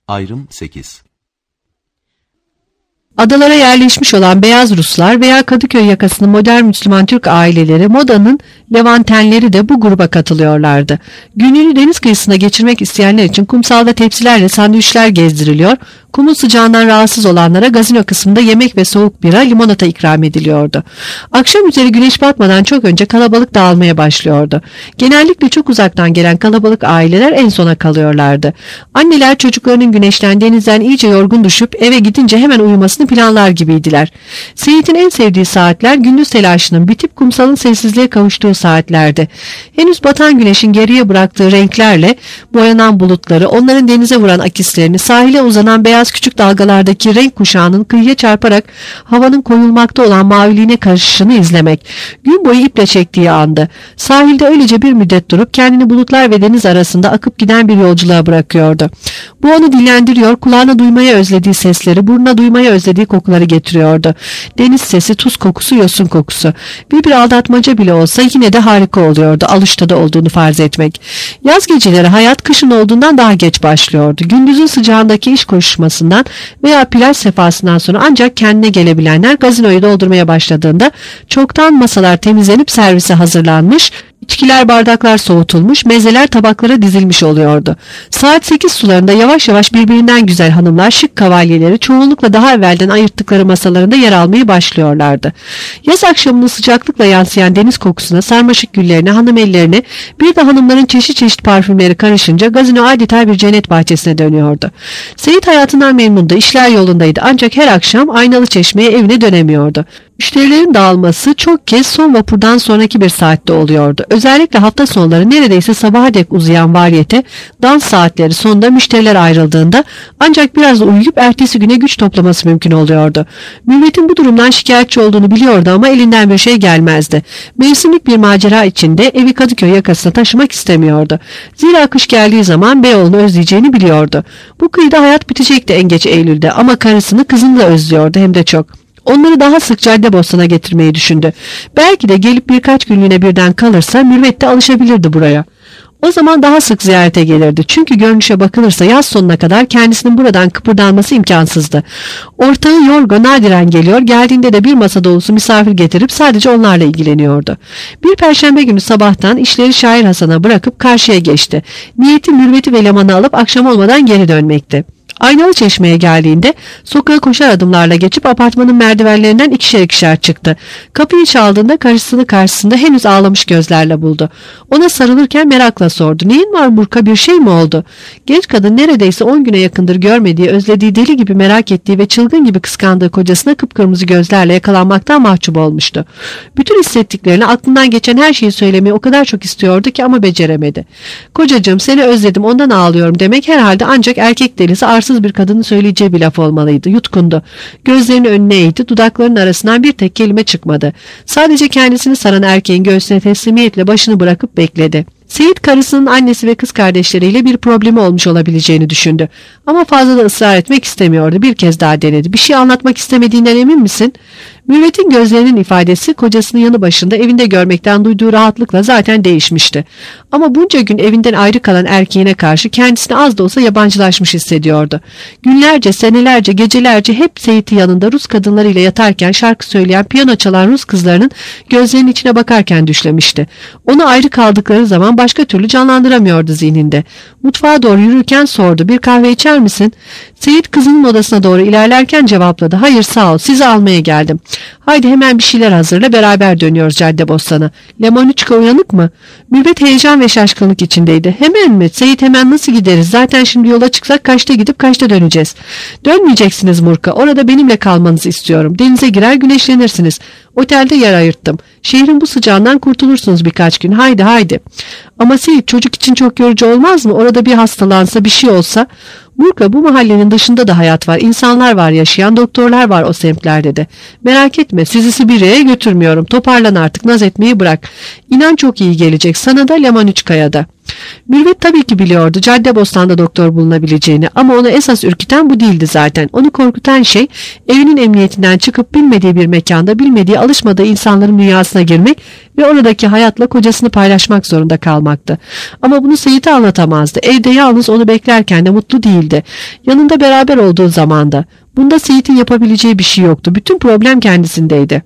Ayrım 8. Adalara yerleşmiş olan beyaz Ruslar veya Kadıköy yakasının modern Müslüman Türk aileleri, modanın Levantenleri de bu gruba katılıyorlardı. Gününü deniz kıyısında geçirmek isteyenler için kumsalda tepsilerle sandviçler gezdiriliyor, kumun sıcağından rahatsız olanlara gazino kısmında yemek ve soğuk bira, limonata ikram ediliyordu. Akşam üzeri güneş batmadan çok önce kalabalık dağılmaya başlıyordu. Genellikle çok uzaktan gelen kalabalık aileler en sona kalıyorlardı. Anneler çocuklarının güneşten, denizden iyice yorgun düşüp eve gidince hemen uyumasını planlar gibiydiler. Seyit'in en sevdiği saatler gündüz telaşının bitip kumsalın sessizliğe kavuştuğu saatlerdi. Henüz batan güneşin geriye bıraktığı renklerle boyanan bulutları, onların denize vuran akislerini, sahile uzanan beyaz küçük dalgalardaki renk kuşağının kıyıya çarparak havanın koyulmakta olan maviliğine karışışını izlemek, gün boyu iple çektiği andı. Sahilde öylece bir müddet durup kendini bulutlar ve deniz arasında akıp giden bir yolculuğa bırakıyordu. Bu onu dinlendiriyor, kulağına duymaya özlediği sesleri, burnuna duymaya özlediği kokuları getiriyordu. Deniz sesi, tuz kokusu, yosun kokusu. Bir aldatmaca bile olsa yine de harika oluyordu, alıştada olduğunu farz etmek. Yaz geceleri hayat kışın olduğundan daha geç başlıyordu. Gündüzün sıcağındaki iş koşuşmasından veya plaj sefasından sonra ancak kendine gelebilenler gazinoyu doldurmaya başladığında çoktan masalar temizlenip servise hazırlanmış, İçkiler, bardaklar soğutulmuş, mezeler tabaklara dizilmiş oluyordu. Saat 8 sularında yavaş yavaş birbirinden güzel hanımlar, şık kavalyeleri çoğunlukla daha evvelden ayırttıkları masalarında yer almaya başlıyorlardı. Yaz akşamının sıcaklıkla yansıyan deniz kokusuna, sarmaşık güllerine, hanım ellerine, bir de hanımların çeşit çeşit parfümleri karışınca gazino adeta bir cennet bahçesine dönüyordu. Seyit hayatından memnundu, işler yolundaydı ancak her akşam Aynalı Çeşme'ye evine dönemiyordu. Müşterilerin dağılması çok kez son vapurdan sonraki bir saatte oluyordu. Özellikle hafta sonları neredeyse sabaha dek uzayan variyete, dans saatleri sonunda müşteriler ayrıldığında ancak biraz uyuyup ertesi güne güç toplaması mümkün oluyordu. Mürvet'in bu durumdan şikayetçi olduğunu biliyordu ama elinden bir şey gelmezdi. Mevsimlik bir macera içinde evi Kadıköy yakasına taşımak istemiyordu. Zira kış geldiği zaman Beyoğlu'nu özleyeceğini biliyordu. Bu kıyıda hayat bitecekti en geç Eylül'de ama karısını, kızını da özlüyordu hem de çok. Onları daha sık Caddebostan'a getirmeyi düşündü. Belki de gelip birkaç günlüğüne birden kalırsa Mürvet de alışabilirdi buraya. O zaman daha sık ziyarete gelirdi. Çünkü görünüşe bakılırsa yaz sonuna kadar kendisinin buradan kıpırdanması imkansızdı. Ortağı Yorgo nadiren geliyor, geldiğinde de bir masa dolusu misafir getirip sadece onlarla ilgileniyordu. Bir perşembe günü sabahtan işleri Şair Hasan'a bırakıp karşıya geçti. Niyeti Mürvet'i ve Leman'ı alıp akşam olmadan geri dönmekti. Aynalı Çeşme'ye geldiğinde sokağa koşar adımlarla geçip apartmanın merdivenlerinden ikişer ikişer çıktı. Kapıyı çaldığında karısını karşısında henüz ağlamış gözlerle buldu. Ona sarılırken merakla sordu. "Neyin var Burka, bir şey mi oldu?" Genç kadın neredeyse 10 güne yakındır görmediği, özlediği, deli gibi merak ettiği ve çılgın gibi kıskandığı kocasına kıpkırmızı gözlerle yakalanmaktan mahcup olmuştu. Bütün hissettiklerini, aklından geçen her şeyi söylemeyi o kadar çok istiyordu ki ama beceremedi. "Kocacığım, seni özledim, ondan ağlıyorum" demek herhalde ancak erkek delisi arsız bir kadının söyleyeceği bir laf olmalıydı. Yutkundu. Gözlerini önüne eğdi. Dudaklarının arasından bir tek kelime çıkmadı. Sadece kendisini saran erkeğin göğsüne teslimiyetle başını bırakıp bekledi. Seyit karısının annesi ve kız kardeşleriyle bir problemi olmuş olabileceğini düşündü. Ama fazla da ısrar etmek istemiyordu. Bir kez daha denedi. "Bir şey anlatmak istemediğinden emin misin?" Mürvet'in gözlerinin ifadesi kocasının yanı başında evinde görmekten duyduğu rahatlıkla zaten değişmişti. Ama bunca gün evinden ayrı kalan erkeğine karşı kendisini az da olsa yabancılaşmış hissediyordu. Günlerce, senelerce, gecelerce hep Seyit'i yanında Rus kadınlarıyla yatarken şarkı söyleyen, piyano çalan Rus kızlarının gözlerinin içine bakarken düşlemişti. Onu ayrı kaldıkları zaman başka türlü canlandıramıyordu zihninde. Mutfağa doğru yürürken sordu. "Bir kahve içer misin?" Seyit kızının odasına doğru ilerlerken cevapladı. "Hayır, sağ ol, sizi almaya geldim." "Haydi hemen bir şeyler hazırla, beraber dönüyoruz Caddebostan'a." "Lemonuçka uyanık mı?" Mürvet heyecan ve şaşkınlık içindeydi. "Hemen mi? Seyit, hemen nasıl gideriz? Zaten şimdi yola çıksak kaçta gidip kaçta döneceğiz?" "Dönmeyeceksiniz Murka. Orada benimle kalmanızı istiyorum. Denize girer güneşlenirsiniz. Otelde yer ayırttım. Şehrin bu sıcağından kurtulursunuz birkaç gün. Haydi haydi." "Ama Seyit, çocuk için çok yorucu olmaz mı? Orada bir hastalansa, bir şey olsa." "Murka, bu mahallenin dışında da hayat var. İnsanlar var yaşayan, doktorlar var o semtlerde de. Merak etme, sizi Sibirya'ya götürmüyorum. Toparlan artık, naz etmeyi bırak. İnan çok iyi gelecek sana da, Lemonuçka'ya da." Mürvet tabii ki biliyordu Caddebostan'da doktor bulunabileceğini, ama onu esas ürküten bu değildi zaten. Onu korkutan şey evinin emniyetinden çıkıp bilmediği bir mekanda, bilmediği, alışmadığı insanların dünyasına girmek ve oradaki hayatla kocasını paylaşmak zorunda kalmaktı. Ama bunu Seyit'e anlatamazdı. Evde yalnız onu beklerken de mutlu değildi. Yanında beraber olduğu zamanda. Bunda Seyit'in yapabileceği bir şey yoktu. Bütün problem kendisindeydi.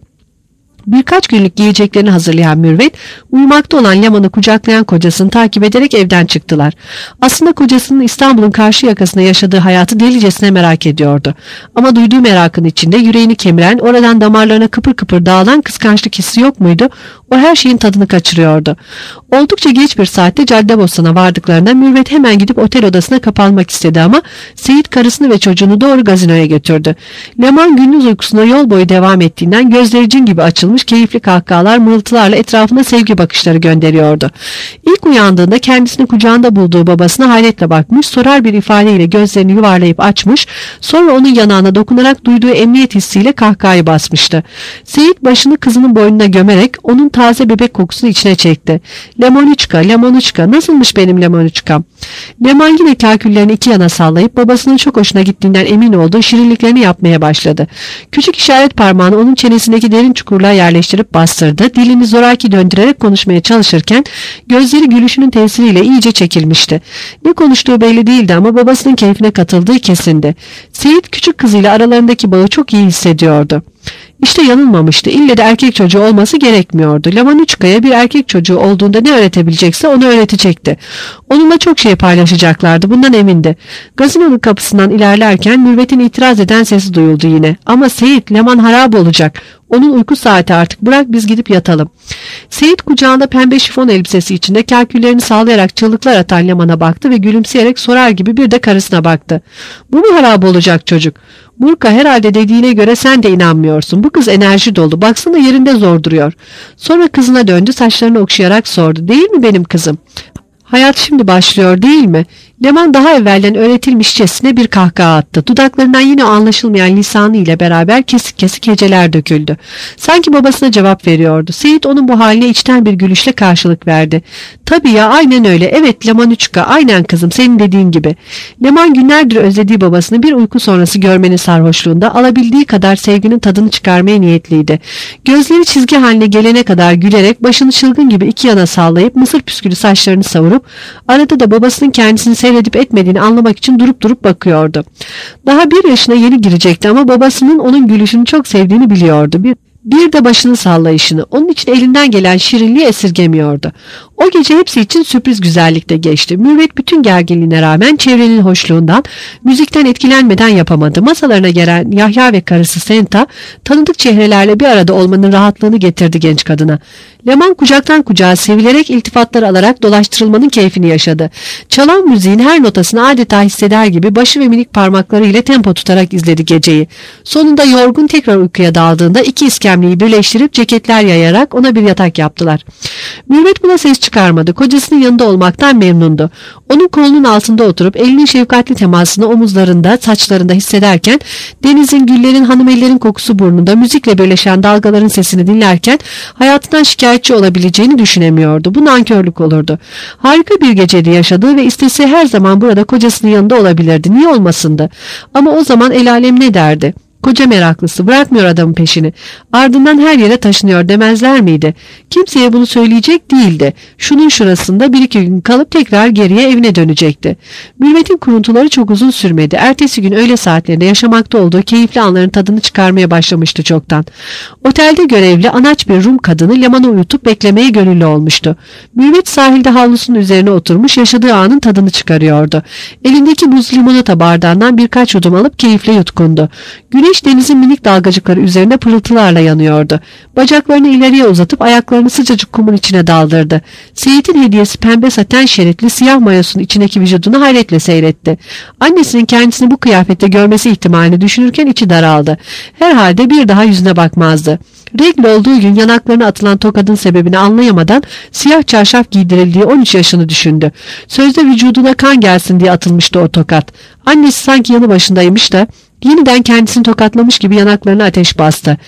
Birkaç günlük giyeceklerini hazırlayan Mürvet, uyumakta olan Leman'ı kucaklayan kocasını takip ederek evden çıktılar. Aslında kocasının İstanbul'un karşı yakasında yaşadığı hayatı delicesine merak ediyordu. Ama duyduğu merakın içinde yüreğini kemiren, oradan damarlarına kıpır kıpır dağılan kıskançlık hissi yok muydu? O her şeyin tadını kaçırıyordu. Oldukça geç bir saatte Caddebostan'a vardıklarında Mürvet hemen gidip otel odasına kapanmak istedi, ama Seyit karısını ve çocuğunu doğru gazinoya götürdü. Leman gündüz uykusuna yol boyu devam ettiğinden gözleri cin gibi açılmış, keyifli kahkahalar, mırıltılarla etrafına sevgi bakışları gönderiyordu. İlk uyandığında kendisini kucağında bulduğu babasına hayretle bakmış, sorar bir ifadeyle gözlerini yuvarlayıp açmış, sonra onun yanağına dokunarak duyduğu emniyet hissiyle kahkahayı basmıştı. Seyit başını kızının boynuna gömerek onun taze bebek kokusunu içine çekti. Lemoniçka, Lemoniçka, nasılmış benim Lemoniçkam? Leman yine kaküllerini iki yana sallayıp babasının çok hoşuna gittiğinden emin olduğu şirinliklerini yapmaya başladı. Küçük işaret parmağını onun çenesindeki derin çukurluğa yerleştirip bastırdı. Dilini zoraki döndürerek konuşmaya çalışırken gözleri gülüşünün tesiriyle iyice çekilmişti. Ne konuştuğu belli değildi, ama babasının keyfine katıldığı kesindi. Seyit küçük kızıyla aralarındaki bağı çok iyi hissediyordu. İşte yanılmamıştı. İlle de erkek çocuğu olması gerekmiyordu. Lemoniçka'ya bir erkek çocuğu olduğunda ne öğretebilecekse onu öğretecekti. Onunla çok şey paylaşacaklardı. Bundan emindi. Gazinonun kapısından ilerlerken Mürvet'in itiraz eden sesi duyuldu yine. Ama Seyit, Leman harap olacak. Onun uyku saati artık. Bırak biz gidip yatalım. Seyit kucağında pembe şifon elbisesi içinde kalküllerini sağlayarak çığlıklar atan Leman'a baktı ve gülümseyerek sorar gibi bir de karısına baktı. Bu mu harap olacak çocuk? Burka, herhalde dediğine göre sen de inanmıyorsun. Bu kız enerji dolu. Baksana yerinde zor duruyor. Sonra kızına döndü, saçlarını okşayarak sordu. Değil mi benim kızım? Hayat şimdi başlıyor değil mi? Leman daha evvelden öğretilmişçesine bir kahkaha attı. Dudaklarından yine anlaşılmayan lisanı ile beraber kesik kesik heceler döküldü. Sanki babasına cevap veriyordu. Seyit onun bu haline içten bir gülüşle karşılık verdi. Tabii ya, aynen öyle. Evet Lemoniçka, aynen kızım, senin dediğin gibi. Leman günlerdir özlediği babasını bir uyku sonrası görmenin sarhoşluğunda alabildiği kadar sevginin tadını çıkarmaya niyetliydi. Gözleri çizgi haline gelene kadar gülerek, başını çılgın gibi iki yana sallayıp mısır püskülü saçlarını savurup arada da babasının kendisini seyredip etmediğini anlamak için durup durup bakıyordu. Daha 1 yaşına yeni girecekti, ama babasının onun gülüşünü çok sevdiğini biliyordu. Bir de başını sallayışını, onun için elinden gelen şirinliği esirgemiyordu. O gece hepsi için sürpriz güzellikte geçti. Mürvet bütün gerginliğine rağmen çevrenin hoşluğundan, müzikten etkilenmeden yapamadı. Masalarına gelen Yahya ve karısı Senta, tanıdık çehrelerle bir arada olmanın rahatlığını getirdi genç kadına. Leman kucaktan kucağa sevilerek iltifatlar alarak dolaştırılmanın keyfini yaşadı. Çalan müziğin her notasını adeta hisseder gibi başı ve minik parmakları ile tempo tutarak izledi geceyi. Sonunda yorgun tekrar uykuya daldığında iki iskemleyi birleştirip ceketler yayarak ona bir yatak yaptılar. Mürvet buna ses çıkarmadı. Kocasının yanında olmaktan memnundu. Onun kolunun altında oturup elinin şefkatli temasını omuzlarında, saçlarında hissederken, denizin, güllerin, hanımellerin kokusu burnunda, müzikle birleşen dalgaların sesini dinlerken hayatından şikayetçi olabileceğini düşünemiyordu. Bu nankörlük olurdu. Harika bir geceydi yaşadığı ve istese her zaman burada kocasının yanında olabilirdi. Niye olmasındı? Ama o zaman el alem ne derdi? Koca meraklısı, bırakmıyor adamın peşini. Ardından her yere taşınıyor demezler miydi? Kimseye bunu söyleyecek değildi. Şunun şurasında 1-2 gün kalıp tekrar geriye evine dönecekti. Mürvet'in kuruntuları çok uzun sürmedi. Ertesi gün öğle saatlerinde yaşamakta olduğu keyifli anların tadını çıkarmaya başlamıştı çoktan. Otelde görevli anaç bir Rum kadını Leman'ı uyutup beklemeye gönüllü olmuştu. Mürvet sahilde havlusunun üzerine oturmuş yaşadığı anın tadını çıkarıyordu. Elindeki buz limonata bardağından birkaç yudum alıp keyifle yutkundu. Güneş denizin minik dalgacıkları üzerine pırıltılarla yanıyordu. Bacaklarını ileriye uzatıp ayaklarını sıcacık kumun içine daldırdı. Seyit'in hediyesi pembe saten şeritli siyah mayosunun içindeki vücudunu hayretle seyretti. Annesinin kendisini bu kıyafette görmesi ihtimalini düşünürken içi daraldı. Herhalde bir daha yüzüne bakmazdı. Regl olduğu gün yanaklarına atılan tokadın sebebini anlayamadan siyah çarşaf giydirildiği 13 yaşını düşündü. Sözde vücuduna kan gelsin diye atılmıştı o tokat. Annesi sanki yanı başındaymış da yeniden kendisini tokatlamış gibi yanaklarına ateş bastı.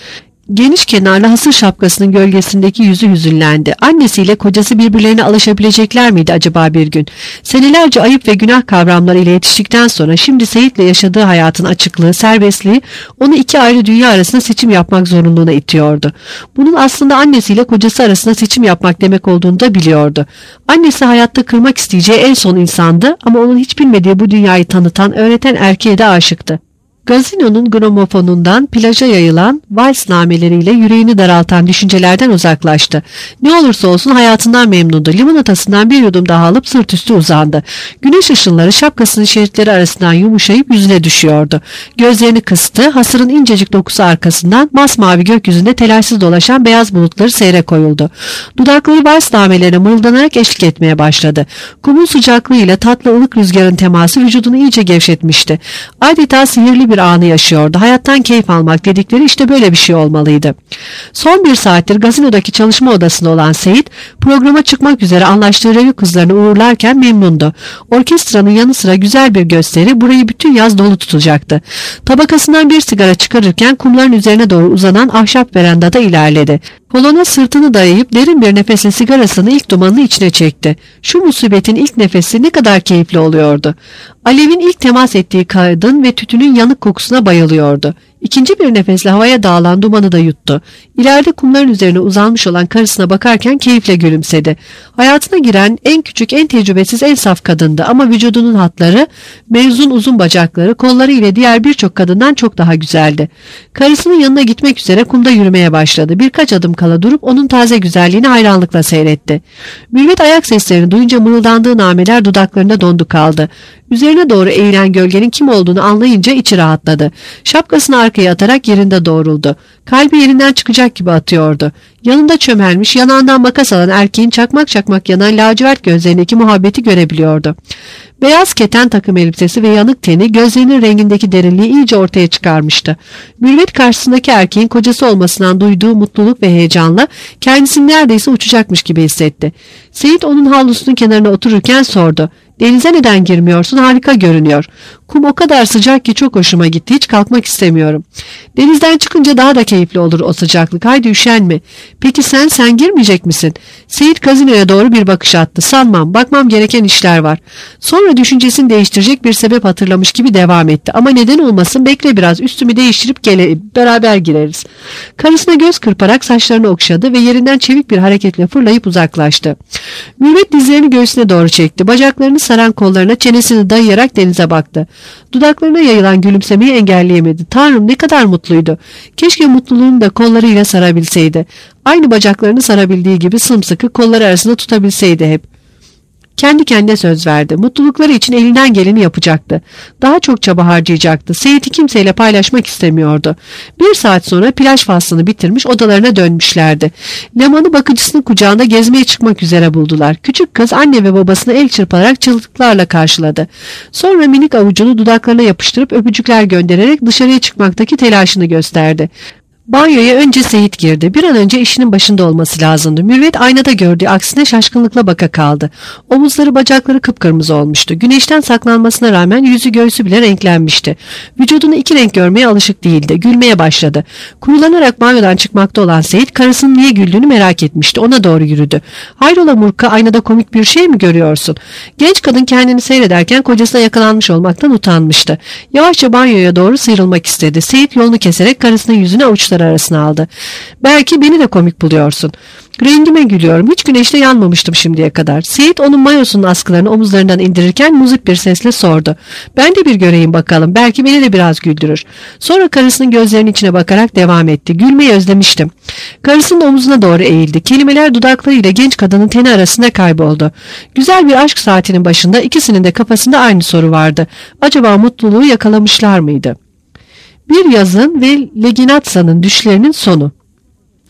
Geniş kenarlı hasır şapkasının gölgesindeki yüzü hüzünlendi. Annesiyle kocası birbirlerine alışabilecekler miydi acaba bir gün? Senelerce ayıp ve günah kavramları ile yetiştikten sonra şimdi Seyit'le yaşadığı hayatın açıklığı, serbestliği onu iki ayrı dünya arasında seçim yapmak zorunluluğuna itiyordu. Bunun aslında annesiyle kocası arasında seçim yapmak demek olduğunu da biliyordu. Annesi hayatta kırmak isteyeceği en son insandı ama onun hiç bilmediği bu dünyayı tanıtan, öğreten erkeğe de aşıktı. Gazino'nun gramofonundan plaja yayılan vals nameleriyle yüreğini daraltan düşüncelerden uzaklaştı. Ne olursa olsun hayatından memnundu. Limonatasından bir yudum daha alıp sırt üstü uzandı. Güneş ışınları şapkasının şeritleri arasından yumuşayıp yüzüne düşüyordu. Gözlerini kıstı. Hasırın incecik dokusu arkasından masmavi gökyüzünde telaşsız dolaşan beyaz bulutları seyre koyuldu. Dudakları vals namelerine mırıldanarak eşlik etmeye başladı. Kumun sıcaklığıyla tatlı ılık rüzgarın teması vücudunu iyice gevşetmişti. Adeta sihirli bir anı yaşıyordu. Hayattan keyif almak dedikleri işte böyle bir şey olmalıydı. Son bir saattir gazinodaki çalışma odasında olan Seyit, programa çıkmak üzere anlaştığı revü kızlarını uğurlarken memnundu. Orkestranın yanı sıra güzel bir gösteri burayı bütün yaz dolu tutacaktı. Tabakasından bir sigara çıkarırken kumların üzerine doğru uzanan ahşap verandada ilerledi. Kolona sırtını dayayıp derin bir nefesle sigarasını ilk dumanını içine çekti. Şu musibetin ilk nefesi ne kadar keyifli oluyordu. Alevin ilk temas ettiği kadın ve tütünün yanık kokusuna bayılıyordu. İkinci bir nefesle havaya dağılan dumanı da yuttu. İleride kumların üzerine uzanmış olan karısına bakarken keyifle gülümsedi. Hayatına giren en küçük, en tecrübesiz, en saf kadındı ama vücudunun hatları, mevzun uzun bacakları, kolları ile diğer birçok kadından çok daha güzeldi. Karısının yanına gitmek üzere kumda yürümeye başladı. Birkaç adım kala durup onun taze güzelliğini hayranlıkla seyretti. Mürvet ayak seslerini duyunca mırıldandığı nameler dudaklarında dondu kaldı. Üzerine doğru eğilen gölgenin kim olduğunu anlayınca içi rahatladı. Şapkasını arkaya atarak yerinde doğruldu. Kalbi yerinden çıkacak gibi atıyordu. Yanında çömelmiş, yanağından makas alan erkeğin çakmak çakmak yanan lacivert gözlerindeki muhabbeti görebiliyordu. Beyaz keten takım elbisesi ve yanık teni gözlerinin rengindeki derinliği iyice ortaya çıkarmıştı. Mürvet karşısındaki erkeğin kocası olmasından duyduğu mutluluk ve heyecanla kendisini neredeyse uçacakmış gibi hissetti. Seyit onun havlusunun kenarına otururken sordu. "Denize neden girmiyorsun? Harika görünüyor. Kum o kadar sıcak ki çok hoşuma gitti. Hiç kalkmak istemiyorum." "Denizden çıkınca daha da keyifli olur o sıcaklık. Haydi üşenme." "Peki sen girmeyecek misin?" Seyit gazinoya doğru bir bakış attı. "Sanmam. Bakmam gereken işler var." Sonra düşüncesini değiştirecek bir sebep hatırlamış gibi devam etti. "Ama neden olmasın? Bekle biraz. Üstümü değiştirip beraber gireriz." Karısına göz kırparak saçlarını okşadı ve yerinden çevik bir hareketle fırlayıp uzaklaştı. Mürvet dizlerini göğsüne doğru çekti. Bacaklarını saran kollarına çenesini dayayarak denize baktı. Dudaklarına yayılan gülümsemeyi engelleyemedi. Tanrım ne kadar mutluydu. Keşke mutluluğunu da kollarıyla sarabilseydi. Aynı bacaklarını sarabildiği gibi sımsıkı kolları arasında tutabilseydi hep. Kendi kendine söz verdi. Mutlulukları için elinden geleni yapacaktı. Daha çok çaba harcayacaktı. Seyit'i kimseyle paylaşmak istemiyordu. Bir saat sonra plaj faslını bitirmiş odalarına dönmüşlerdi. Leman'ı bakıcısının kucağında gezmeye çıkmak üzere buldular. Küçük kız anne ve babasını el çırparak çığlıklarla karşıladı. Sonra minik avucunu dudaklarına yapıştırıp öpücükler göndererek dışarıya çıkmaktaki telaşını gösterdi. Banyoya önce Seyit girdi. Bir an önce işinin başında olması lazımdı. Mürvet aynada gördüğü aksine şaşkınlıkla baka kaldı. Omuzları bacakları kıpkırmızı olmuştu. Güneşten saklanmasına rağmen yüzü göğsü bile renklenmişti. Vücudunu iki renk görmeye alışık değildi. Gülmeye başladı. Kurulanarak banyodan çıkmakta olan Seyit karısının niye güldüğünü merak etmişti. Ona doğru yürüdü. "Hayrola Murka, aynada komik bir şey mi görüyorsun?" Genç kadın kendini seyrederken kocasına yakalanmış olmaktan utanmıştı. Yavaşça banyoya doğru sıyrılmak istedi. Seyit yolunu keserek karısının yüzünü avuçları arasına aldı. "Belki beni de komik buluyorsun." "Rengime gülüyorum. Hiç güneşte yanmamıştım şimdiye kadar." Seyit onun mayosunun askılarını omuzlarından indirirken muzip bir sesle sordu. "Ben de bir göreyim bakalım. Belki beni de biraz güldürür." Sonra karısının gözlerinin içine bakarak devam etti. "Gülmeyi özlemiştim." Karısının omuzuna doğru eğildi. Kelimeler dudaklarıyla genç kadının teni arasında kayboldu. Güzel bir aşk saatinin başında ikisinin de kafasında aynı soru vardı. Acaba mutluluğu yakalamışlar mıydı? Bir yazın ve Leginatsa'nın düşlerinin sonu.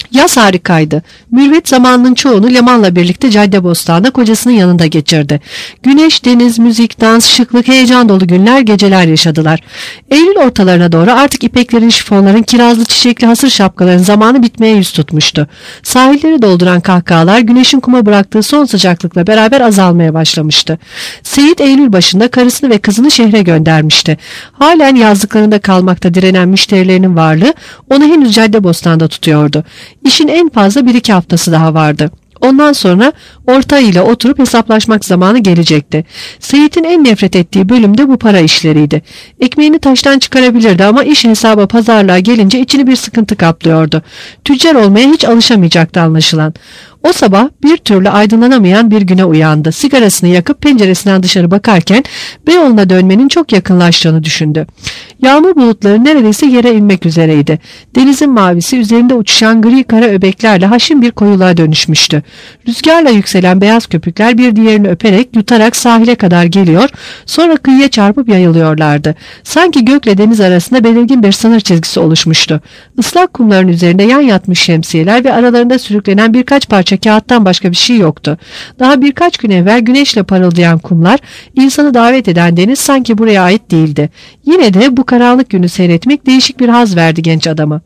Yaz harikaydı. Mürvet zamanının çoğunu Leman'la birlikte Caddebostan'da kocasının yanında geçirdi. Güneş, deniz, müzik, dans, şıklık, heyecan dolu günler, geceler yaşadılar. Eylül ortalarına doğru artık ipeklerin, şifonların, kirazlı çiçekli hasır şapkaların zamanı bitmeye yüz tutmuştu. Sahilleri dolduran kahkahalar güneşin kuma bıraktığı son sıcaklıkla beraber azalmaya başlamıştı. Seyit Eylül başında karısını ve kızını şehre göndermişti. Halen yazlıklarında kalmakta direnen müşterilerinin varlığı onu henüz Caddebostan'da tutuyordu. İşin en fazla 1-2 haftası daha vardı. Ondan sonra ortağıyla oturup hesaplaşmak zamanı gelecekti. Seyit'in en nefret ettiği bölüm de bu para işleriydi. Ekmeğini taştan çıkarabilirdi ama iş hesaba, pazarlığa gelince içini bir sıkıntı kaplıyordu. Tüccar olmaya hiç alışamayacaktı anlaşılan. O sabah bir türlü aydınlanamayan bir güne uyandı. Sigarasını yakıp penceresinden dışarı bakarken Beyoğlu'na dönmenin çok yakınlaştığını düşündü. Yağmur bulutları neredeyse yere inmek üzereydi. Denizin mavisi üzerinde uçuşan gri kara öbeklerle haşin bir koyuluğa dönüşmüştü. Rüzgarla yükselen beyaz köpükler bir diğerini öperek, yutarak sahile kadar geliyor, sonra kıyıya çarpıp yayılıyorlardı. Sanki gökle deniz arasında belirgin bir sınır çizgisi oluşmuştu. Islak kumların üzerinde yan yatmış şemsiyeler ve aralarında sürüklenen birkaç parça kağıttan başka bir şey yoktu. Daha birkaç gün evvel güneşle parıldayan kumlar, insanı davet eden deniz sanki buraya ait değildi. Yine de bu karanlık günü seyretmek değişik bir haz verdi genç adama.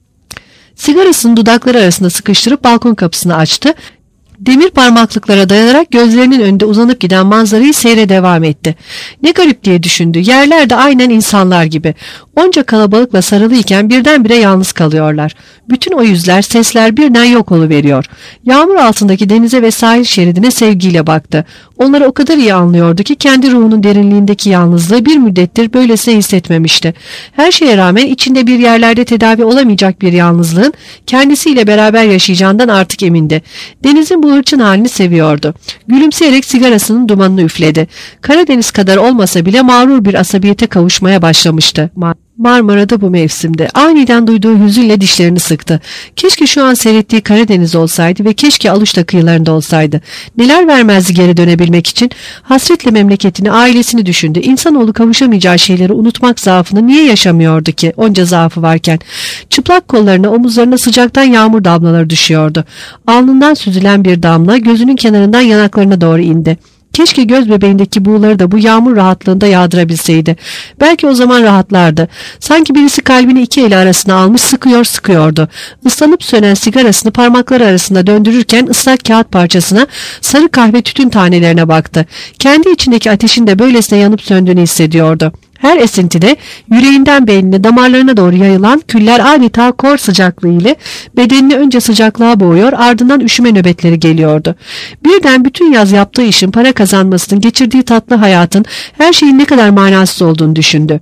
Sigarasını dudakları arasında sıkıştırıp balkon kapısını açtı. Demir parmaklıklara dayanarak gözlerinin önünde uzanıp giden manzarayı seyre devam etti. Ne garip diye düşündü. Yerler de aynen insanlar gibi. Onca kalabalıkla sarılıyken birdenbire yalnız kalıyorlar. Bütün o yüzler, sesler birden yok oluveriyor. Yağmur altındaki denize ve sahil şeridine sevgiyle baktı. Onları o kadar iyi anlıyordu ki kendi ruhunun derinliğindeki yalnızlığı bir müddettir böylesine hissetmemişti. Her şeye rağmen içinde bir yerlerde tedavi olamayacak bir yalnızlığın kendisiyle beraber yaşayacağından artık emindi. Denizin bu hırçın halini seviyordu. Gülümseyerek sigarasının dumanını üfledi. Karadeniz kadar olmasa bile mağrur bir asabiyete kavuşmaya başlamıştı. Marmara'da bu mevsimde aniden duyduğu hüzünle dişlerini sıktı. Keşke şu an seyrettiği Karadeniz olsaydı ve keşke Aluş'ta kıyılarında olsaydı. Neler vermezdi geri dönebilmek için? Hasretle memleketini, ailesini düşündü. İnsanoğlu kavuşamayacağı şeyleri unutmak zaafını niye yaşamıyordu ki onca zaafı varken? Çıplak kollarına, omuzlarına sıcaktan yağmur damlaları düşüyordu. Alnından süzülen bir damla gözünün kenarından yanaklarına doğru indi. Keşke göz bebeğindeki buğuları da bu yağmur rahatlığında yağdırabilseydi. Belki o zaman rahatlardı. Sanki birisi kalbini iki eli arasına almış sıkıyordu. Islanıp sönen sigarasını parmakları arasında döndürürken ıslak kağıt parçasına, sarı kahve tütün tanelerine baktı. Kendi içindeki ateşin de böylesine yanıp söndüğünü hissediyordu. Her esintide yüreğinden beynine, damarlarına doğru yayılan küller adeta kor sıcaklığı ile bedenini önce sıcaklığa boğuyor, ardından üşüme nöbetleri geliyordu. Birden bütün yaz yaptığı işin, para kazanmasının, geçirdiği tatlı hayatın, her şeyin ne kadar manasız olduğunu düşündü.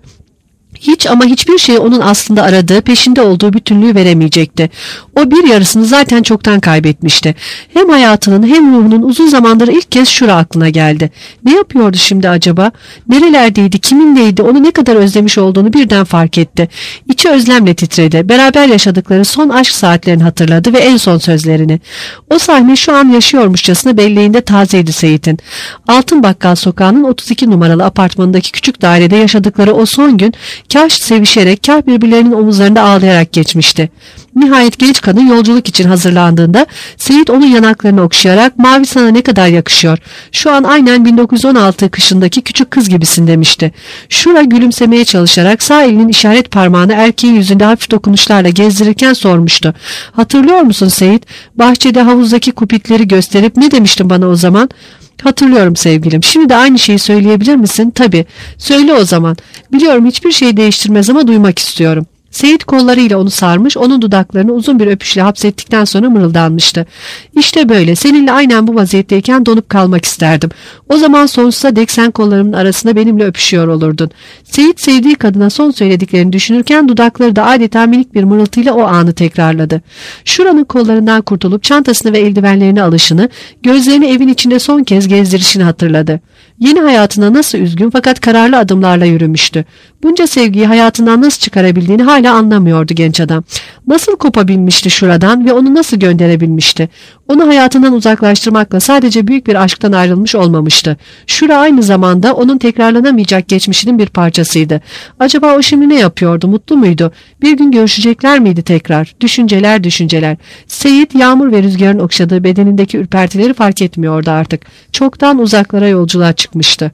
Hiç ama hiçbir şey onun aslında aradığı, peşinde olduğu bütünlüğü veremeyecekti. O bir yarısını zaten çoktan kaybetmişti. Hem hayatının hem ruhunun uzun zamandır ilk kez şura aklına geldi. Ne yapıyordu şimdi acaba? Nerelerdeydi, kiminleydi, onu ne kadar özlemiş olduğunu birden fark etti. İçi özlemle titredi. Beraber yaşadıkları son aşk saatlerini hatırladı ve en son sözlerini. O sahne şu an yaşıyormuşçasına belleğinde tazeydi Seyit'in. Altın Bakkal Sokağı'nın 32 numaralı apartmanındaki küçük dairede yaşadıkları o son gün kah sevişerek, kah birbirlerinin omuzlarında ağlayarak geçmişti. Nihayet genç kadın yolculuk için hazırlandığında Seyit onun yanaklarını okşayarak "Mavi sana ne kadar yakışıyor. Şu an aynen 1916 kışındaki küçük kız gibisin" demişti. Şura gülümsemeye çalışarak sağ elinin işaret parmağını erkeğin yüzünde hafif dokunuşlarla gezdirirken sormuştu. "Hatırlıyor musun Seyit? Bahçede havuzdaki kupitleri gösterip ne demiştin bana o zaman?" "Hatırlıyorum sevgilim. Şimdi de aynı şeyi söyleyebilir misin?" "Tabii. Söyle o zaman. Biliyorum hiçbir şey değiştirmez ama duymak istiyorum." Seyit kollarıyla onu sarmış, onun dudaklarını uzun bir öpüşle hapsettikten sonra mırıldanmıştı. "İşte böyle. Seninle aynen bu vaziyetteyken donup kalmak isterdim. O zaman sonsuza dek sen kollarımın arasında benimle öpüşüyor olurdun." Seyit sevdiği kadına son söylediklerini düşünürken dudakları da adeta minik bir mırıltıyla o anı tekrarladı. Şuranın kollarından kurtulup çantasını ve eldivenlerini alışını, gözlerini evin içinde son kez gezdirişini hatırladı. Yeni hayatına nasıl üzgün fakat kararlı adımlarla yürümüştü. Bunca sevgiyi hayatından nasıl çıkarabildiğini hala anlamıyordu genç adam. Nasıl kopabilmişti şuradan ve onu nasıl gönderebilmişti? Onu hayatından uzaklaştırmakla sadece büyük bir aşktan ayrılmış olmamıştı. Şura aynı zamanda onun tekrarlanamayacak geçmişinin bir parçasıydı. Acaba o şimdi ne yapıyordu? Mutlu muydu? Bir gün görüşecekler miydi tekrar? Düşünceler, düşünceler. Seyit yağmur ve rüzgarın okşadığı bedenindeki ürpertileri fark etmiyordu artık. Çoktan uzaklara yolculuğa çıkmıştı.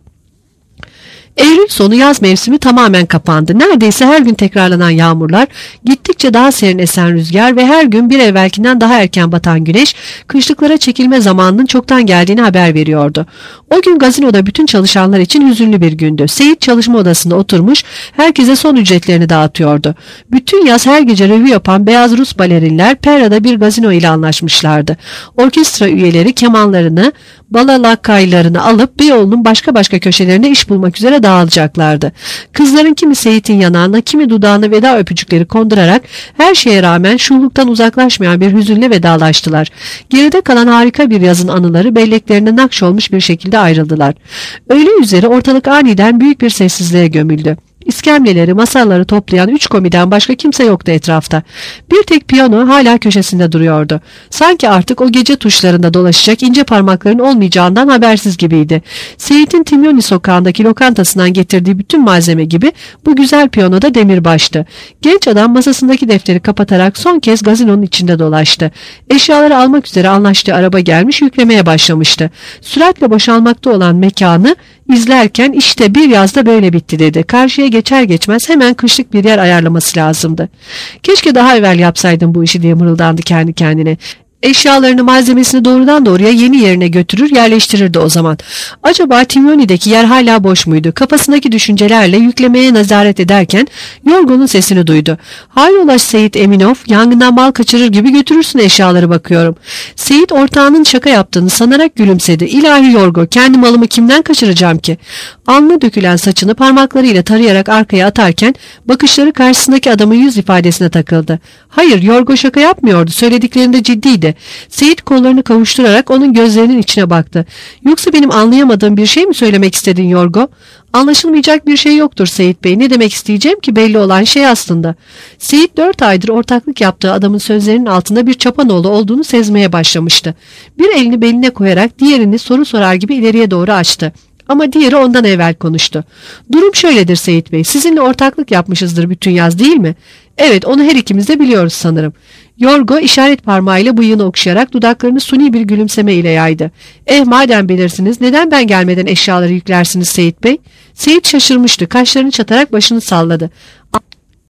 Eylül sonu yaz mevsimi tamamen kapandı. Neredeyse her gün tekrarlanan yağmurlar, gittikçe daha serin esen rüzgar ve her gün bir evvelkinden daha erken batan güneş, kışlıklara çekilme zamanının çoktan geldiğini haber veriyordu. O gün gazinoda bütün çalışanlar için hüzünlü bir gündü. Seyit çalışma odasında oturmuş, herkese son ücretlerini dağıtıyordu. Bütün yaz her gece revü yapan beyaz Rus balerinler Perra'da bir gazino ile anlaşmışlardı. Orkestra üyeleri kemanlarını, balalakaylarını alıp Beyoğlu'nun başka köşelerine iş bulmak üzere dağılacaklardı. Kızların kimi Seyit'in yanağına, kimi dudağına veda öpücükleri kondurarak her şeye rağmen şuurluktan uzaklaşmayan bir hüzünle vedalaştılar. Geride kalan harika bir yazın anıları belleklerine nakş olmuş bir şekilde ayrıldılar. Öğle üzeri ortalık aniden büyük bir sessizliğe gömüldü. İskemleleri, masaları toplayan 3 komiden başka kimse yoktu etrafta. Bir tek piyano hala köşesinde duruyordu. Sanki artık o gece tuşlarında dolaşacak ince parmakların olmayacağından habersiz gibiydi. Seyit'in Timyoni sokağındaki lokantasından getirdiği bütün malzeme gibi bu güzel piyano da demirbaştı. Genç adam masasındaki defteri kapatarak son kez gazinonun içinde dolaştı. Eşyaları almak üzere anlaştığı araba gelmiş, yüklemeye başlamıştı. Süratle boşalmakta olan mekanı İzlerken işte bir yazda böyle bitti dedi. Karşıya geçer geçmez hemen kışlık bir yer ayarlaması lazımdı. Keşke daha evvel yapsaydım bu işi diye mırıldandı kendi kendine. Eşyalarını, malzemesini doğrudan doğruya yeni yerine götürür, yerleştirirdi o zaman. Acaba Timyoni'deki yer hala boş muydu? Kafasındaki düşüncelerle yüklemeye nazaret ederken Yorgo'nun sesini duydu. "Hayrola Seyit Eminov, yangından bal kaçırır gibi götürürsün eşyaları bakıyorum." Seyit ortağının şaka yaptığını sanarak gülümsedi. "İlahi Yorgo, kendi malımı kimden kaçıracağım ki?" Alnına dökülen saçını parmaklarıyla tarayarak arkaya atarken bakışları karşısındaki adamın yüz ifadesine takıldı. Hayır, Yorgo şaka yapmıyordu, söylediklerinde ciddiydi. Seyit kollarını kavuşturarak onun gözlerinin içine baktı. "Yoksa benim anlayamadığım bir şey mi söylemek istedin Yorgo?" "Anlaşılmayacak bir şey yoktur Seyit Bey. Ne demek isteyeceğim ki belli olan şey aslında." Seyit 4 aydır ortaklık yaptığı adamın sözlerinin altında bir çapanoğlu olduğunu sezmeye başlamıştı. Bir elini beline koyarak diğerini soru sorar gibi ileriye doğru açtı. Ama diğeri ondan evvel konuştu. "Durum şöyledir Seyit Bey. Sizinle ortaklık yapmışızdır bütün yaz, değil mi?" "Evet, onu her ikimiz de biliyoruz sanırım." Yorgo işaret parmağıyla bıyığını okşayarak dudaklarını suni bir gülümseme ile yaydı. Madem bilirsiniz, neden ben gelmeden eşyaları yüklersiniz Seyit Bey?" Seyit şaşırmıştı. Kaşlarını çatarak başını salladı.